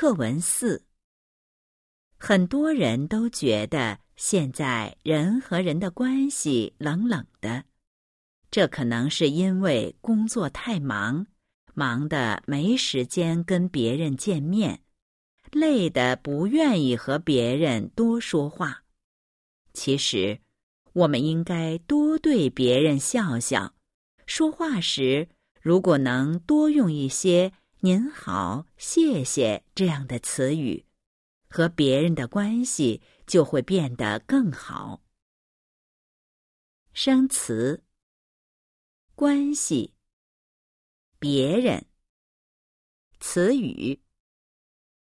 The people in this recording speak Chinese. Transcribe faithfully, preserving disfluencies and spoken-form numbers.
课文四。很多人都觉得现在人和人的关系冷冷的，这可能是因为工作太忙，忙得没时间跟别人见面，累得不愿意和别人多说话。其实，我们应该多对别人笑笑，说话时如果能多用一些您好、谢谢这样的词语，和别人的关系就会变得更好。生词：关系、别人。词语：